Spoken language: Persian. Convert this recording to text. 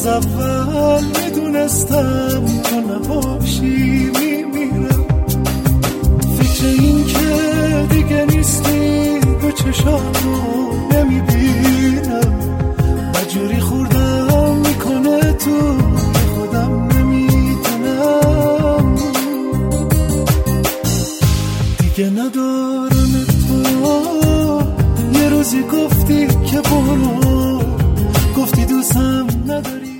از اول میدونستم تو نباشی میمیرم. فکر این که دیگه نیستی به چشامو نمیبینم. مجوری خوردم میکنه تو خودم نمیدونم. دیگه ندارم تو. یه روزی گفتی که برو، گفتی دوستم نداری.